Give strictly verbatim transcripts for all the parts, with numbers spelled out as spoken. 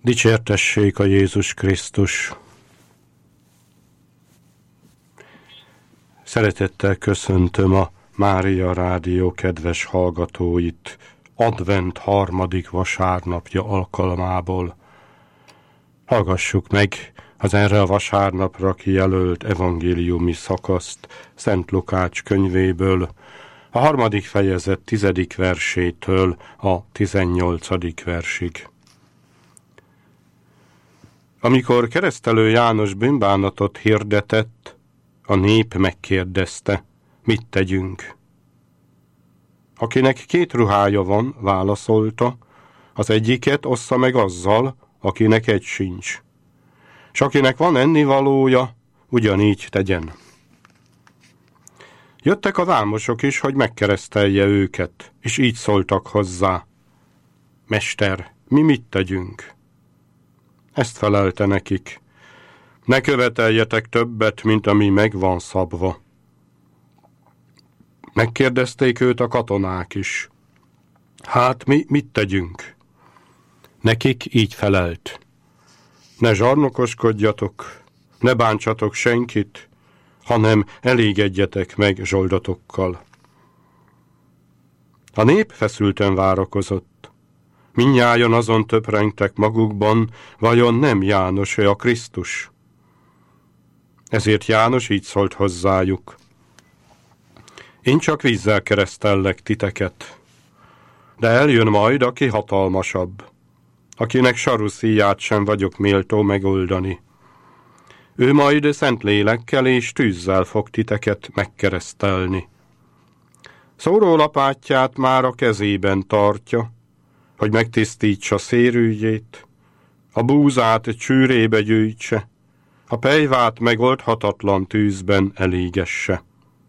Dicsértessék a Jézus Krisztus! Szeretettel köszöntöm a Mária Rádió kedves hallgatóit advent harmadik vasárnapja alkalmából. Hallgassuk meg az erre a vasárnapra kijelölt evangéliumi szakaszt Szent Lukács könyvéből, a harmadik fejezet tizedik versétől a tizennyolcadik versig. Amikor Keresztelő János bűnbánatot hirdetett, a nép megkérdezte, mit tegyünk. Akinek két ruhája van, válaszolta, az egyiket ossza meg azzal, akinek egy sincs. S akinek van ennivalója, ugyanígy tegyen. Jöttek a vámosok is, hogy megkeresztelje őket, és így szóltak hozzá. Mester, mi mit tegyünk? Ezt felelte nekik. Ne követeljetek többet, mint ami meg van szabva. Megkérdezték őt a katonák is. Hát mi mit tegyünk? Nekik így felelt. Ne zsarnokoskodjatok, ne bántsatok senkit, hanem elégedjetek meg zsoldatokkal. A nép feszülten várakozott. Mindnyájan azon töprengtek magukban, vajon nem János a Krisztus? Ezért János így szólt hozzájuk. Én csak vízzel keresztellek titeket, de eljön majd, aki hatalmasabb, akinek saruszíját sem vagyok méltó megoldani. Ő majd szent lélekkel és tűzzel fog titeket megkeresztelni. Szórólapátját már a kezében tartja, hogy megtisztítsa szérűjét, a búzát csűrébe gyűjtse, a pejvát megoldhatatlan tűzben elégesse.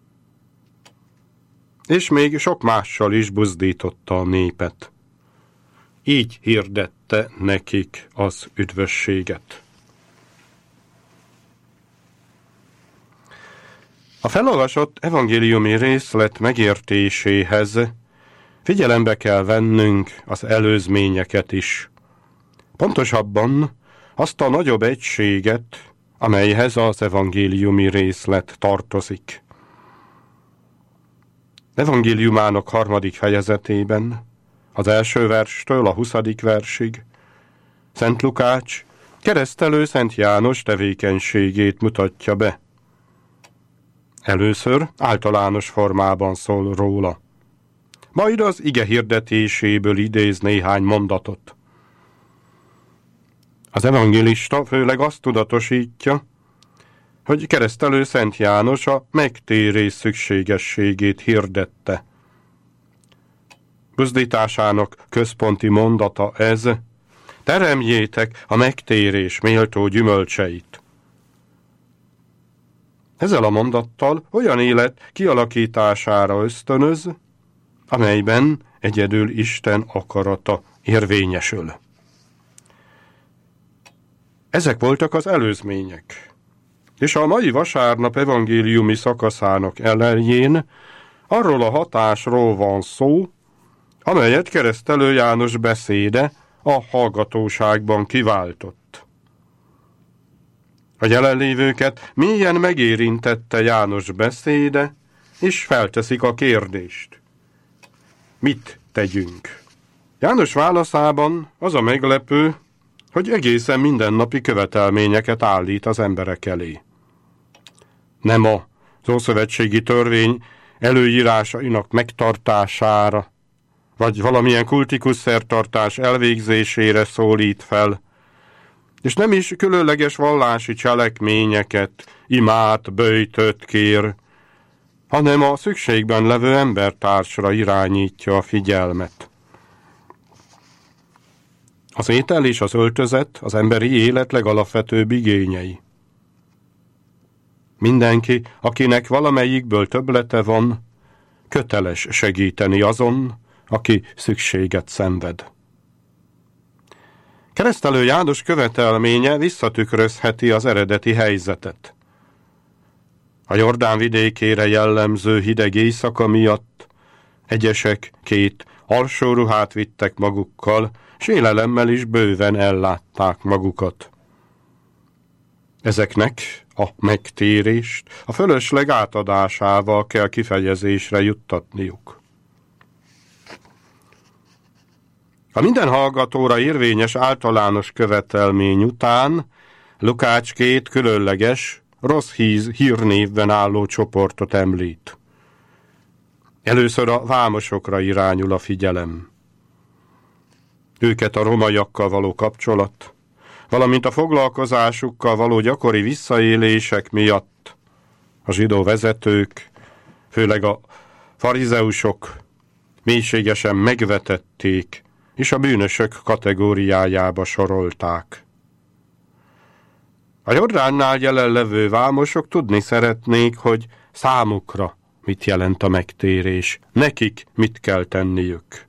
És még sok mással is buzdította a népet. Így hirdette nekik az üdvösséget. A felolvasott evangéliumi részlet megértéséhez figyelembe kell vennünk az előzményeket is. Pontosabban azt a nagyobb egységet, amelyhez az evangéliumi részlet tartozik. Evangéliumának harmadik fejezetében, az első verstől a huszadik versig, Szent Lukács keresztelő Szent János tevékenységét mutatja be. Először általános formában szól róla. Majd az ige hirdetéséből idéz néhány mondatot. Az evangélista főleg azt tudatosítja, hogy keresztelő Szent János a megtérés szükségességét hirdette. Buzdításának központi mondata ez, teremjétek a megtérés méltó gyümölcseit. Ezzel a mondattal olyan élet kialakítására ösztönöz, amelyben egyedül Isten akarata érvényesül. Ezek voltak az előzmények. És a mai vasárnap evangéliumi szakaszának elején arról a hatásról van szó, amelyet keresztelő János beszéde a hallgatóságban kiváltott. A jelenlévőket mélyen megérintette János beszéde, és felteszik a kérdést. Mit tegyünk? János válaszában az a meglepő, hogy egészen mindennapi követelményeket állít az emberek elé. Nem az ószövetségi törvény előírásainak megtartására, vagy valamilyen kultikus szertartás elvégzésére szólít fel, és nem is különleges vallási cselekményeket, imát, böjtöt kér, hanem a szükségben levő embertársra irányítja a figyelmet. Az étel és az öltözet az emberi élet legalapvetőbb igényei. Mindenki, akinek valamelyikből többlete van, köteles segíteni azon, aki szükséget szenved. Keresztelő János követelménye visszatükrözheti az eredeti helyzetet. A Jordán vidékére jellemző hideg éjszaka miatt egyesek két alsó ruhát vittek magukkal, s élelemmel is bőven ellátták magukat. Ezeknek a megtérést a fölösleg átadásával kell kifejezésre juttatniuk. A minden hallgatóra érvényes általános követelmény után Lukács két különleges, rossz híz, hírnévben álló csoportot említ. Először a vámosokra irányul a figyelem. Őket a romaiakkal való kapcsolat, valamint a foglalkozásukkal való gyakori visszaélések miatt a zsidó vezetők, főleg a farizeusok mélységesen megvetették, és a bűnösök kategóriájába sorolták. A Jordánnál jelenlevő vámosok tudni szeretnék, hogy számukra mit jelent a megtérés, nekik mit kell tenniük.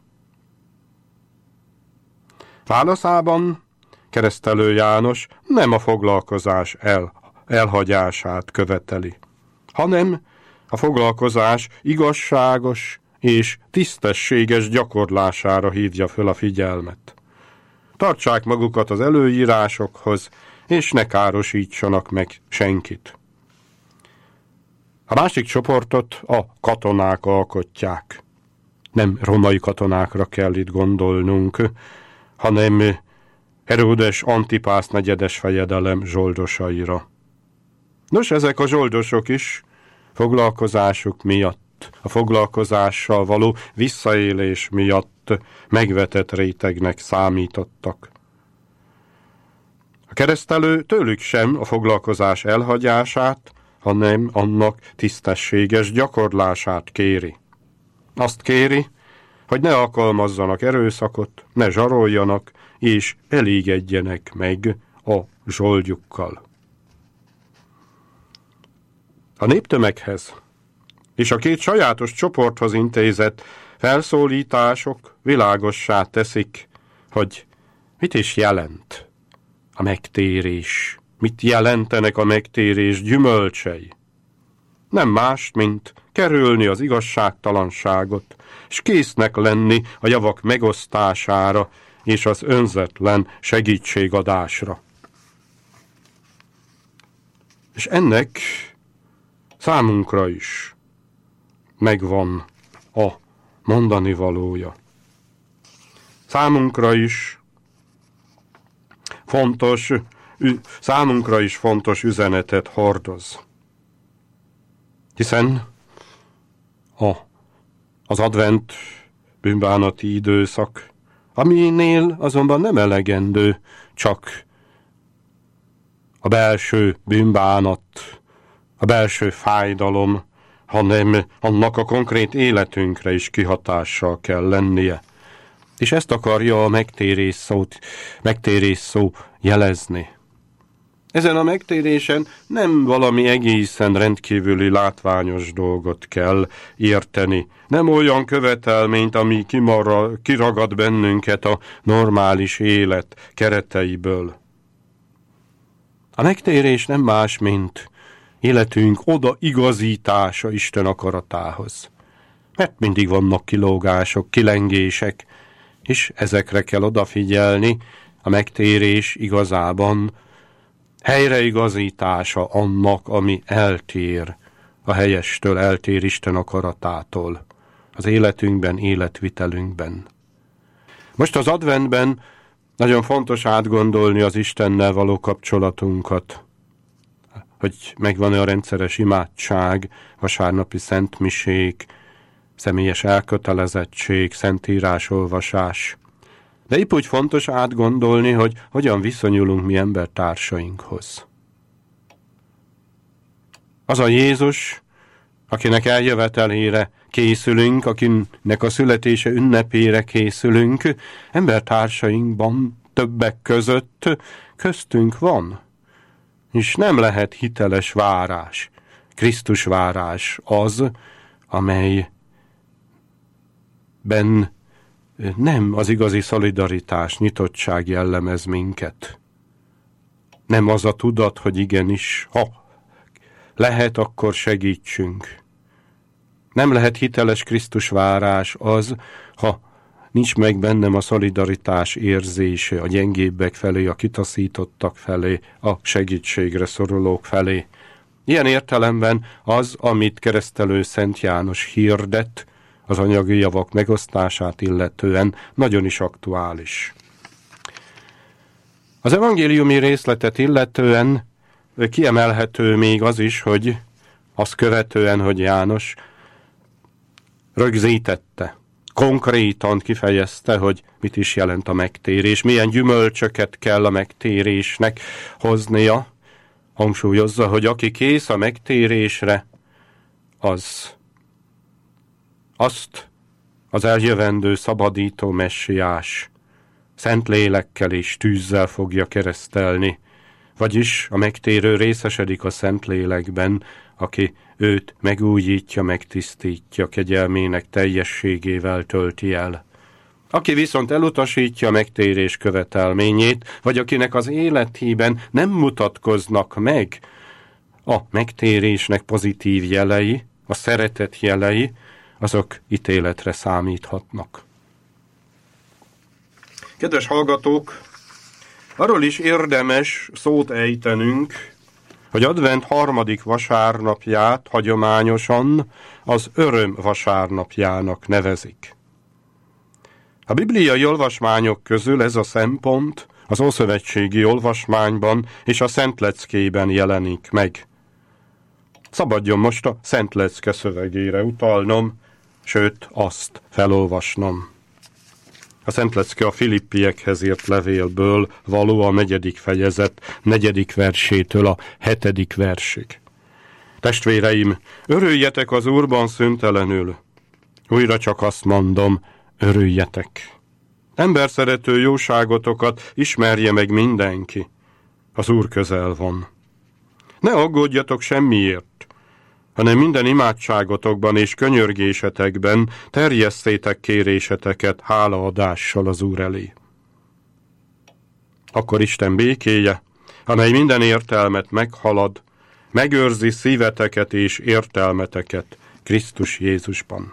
Válaszában Keresztelő János nem a foglalkozás el, elhagyását követeli, hanem a foglalkozás igazságos és tisztességes gyakorlására hívja föl a figyelmet. Tartsák magukat az előírásokhoz, és ne károsítsanak meg senkit. A másik csoportot a katonák alkotják. Nem romai katonákra kell itt gondolnunk, hanem Heródes Antipász negyedes fejedelem zsoldosaira. Nos, ezek a zsoldosok is foglalkozásuk miatt, a foglalkozással való visszaélés miatt megvetett rétegnek számítottak. A keresztelő tőlük sem a foglalkozás elhagyását, hanem annak tisztességes gyakorlását kéri. Azt kéri, hogy ne alkalmazzanak erőszakot, ne zsaroljanak, és elégedjenek meg a zsoldjukkal. A néptömeghez és a két sajátos csoporthoz intézett felszólítások világossá teszik, hogy mit is jelent a megtérés, mit jelentenek a megtérés gyümölcsei. Nem más, mint kerülni az igazságtalanságot, és késznek lenni a javak megosztására és az önzetlen segítségadásra. És ennek számunkra is megvan a mondani valója. Számunkra is fontos, számunkra is fontos üzenetet hordoz. Hiszen a, az advent bűnbánati időszak, aminél azonban nem elegendő csak a belső bűnbánat, a belső fájdalom, hanem annak a konkrét életünkre is kihatással kell lennie. És ezt akarja a megtérés, szót, megtérés szó jelezni. Ezen a megtérésen nem valami egészen rendkívüli látványos dolgot kell érteni. Nem olyan követelményt, ami kimarra, kiragad bennünket a normális élet kereteiből. A megtérés nem más, mint életünk odaigazítása Isten akaratához. Mert mindig vannak kilógások, kilengések, és ezekre kell odafigyelni. A megtérés igazában helyreigazítása annak, ami eltér, a helyestől eltér Isten akaratától, az életünkben, életvitelünkben. Most az adventben nagyon fontos átgondolni az Istennel való kapcsolatunkat, hogy megvan-e a rendszeres imádság, vasárnapi szentmisék, személyes elkötelezettség, szentírásolvasás. De épp úgy fontos átgondolni, hogy hogyan viszonyulunk mi embertársainkhoz. Az a Jézus, akinek eljövetelére készülünk, akinek a születése ünnepére készülünk, embertársainkban többek között köztünk van. És nem lehet hiteles várás, Krisztus várás az, amelyben nem az igazi szolidaritás, nyitottság jellemez minket. Nem az a tudat, hogy igenis, ha lehet, akkor segítsünk. Nem lehet hiteles Krisztus várás az, ha nincs meg bennem a szolidaritás érzése a gyengébbek felé, a kitaszítottak felé, a segítségre szorulók felé. Ilyen értelemben az, amit keresztelő Szent János hirdet, az anyagi javak megosztását illetően nagyon is aktuális. Az evangéliumi részletet illetően kiemelhető még az is, hogy azt követően, hogy János rögzítette, konkrétan kifejezte, hogy mit is jelent a megtérés, milyen gyümölcsöket kell a megtérésnek hoznia, hangsúlyozza, hogy aki kész a megtérésre, az azt az eljövendő szabadító messiás szent lélekkel és tűzzel fogja keresztelni, vagyis a megtérő részesedik a szent lélekben, aki őt megújítja, megtisztítja, kegyelmének teljességével tölti el. Aki viszont elutasítja a megtérés követelményét, vagy akinek az életében nem mutatkoznak meg a megtérésnek pozitív jelei, a szeretet jelei, azok ítéletre számíthatnak. Kedves hallgatók, arról is érdemes szót ejtenünk, hogy advent harmadik vasárnapját hagyományosan az öröm vasárnapjának nevezik. A bibliai olvasmányok közül ez a szempont az ószövetségi olvasmányban és a Szentleckében jelenik meg. Szabadjon most a Szentlecke szövegére utalnom, sőt azt felolvasnom. A Szentlecke a Filippiekhez írt levélből való a negyedik fejezet negyedik versétől a hetedik versig. Testvéreim, örüljetek az Úrban szüntelenül. Újra csak azt mondom, örüljetek. Emberszerető jóságotokat ismerje meg mindenki. Az Úr közel van. Ne aggódjatok semmiért, hanem minden imádságotokban és könyörgésetekben terjesszétek kéréseteket hálaadással az Úr elé. Akkor Isten békéje, amely minden értelmet meghalad, megőrzi szíveteket és értelmeteket Krisztus Jézusban.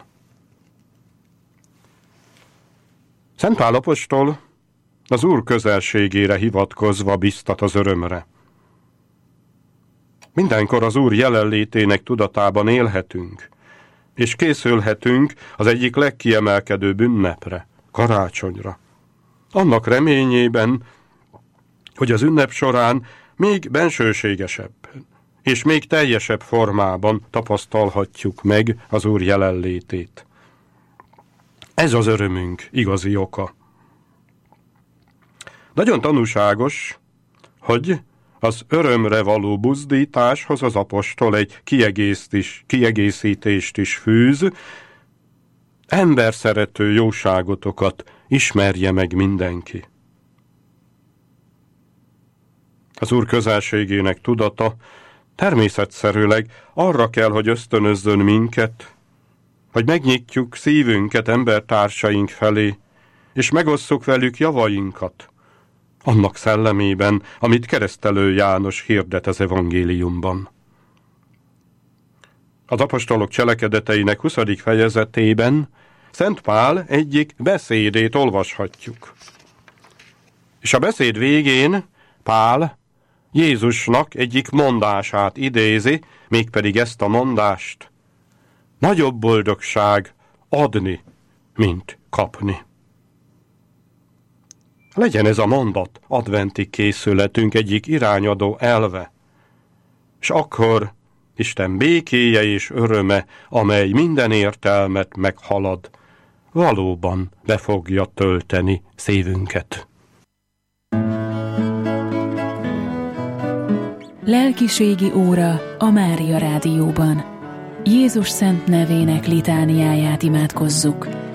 Szent Pál apostol az Úr közelségére hivatkozva biztat az örömre. Mindenkor az Úr jelenlétének tudatában élhetünk, és készülhetünk az egyik legkiemelkedőbb ünnepre, karácsonyra. Annak reményében, hogy az ünnep során még bensőségesebb és még teljesebb formában tapasztalhatjuk meg az Úr jelenlétét. Ez az örömünk igazi oka. Nagyon tanúságos, hogy az örömre való buzdításhoz az apostol egy kiegészítést is fűz, emberszerető jóságotokat ismerje meg mindenki. Az Úr közelségének tudata természetszerűleg arra kell, hogy ösztönözzön minket, hogy megnyitjuk szívünket embertársaink felé, és megosszuk velük javainkat, annak szellemében, amit keresztelő János hirdet az evangéliumban. Az apostolok cselekedeteinek huszadik fejezetében Szent Pál egyik beszédét olvashatjuk. És a beszéd végén Pál Jézusnak egyik mondását idézi, mégpedig ezt a mondást: nagyobb boldogság adni, mint kapni. Legyen ez a mondat adventi készületünk egyik irányadó elve, és akkor Isten békéje és öröme, amely minden értelmet meghalad, valóban be fogja tölteni szívünket. Lelkiségi óra a Mária Rádióban. Jézus szent nevének litániáját imádkozzuk.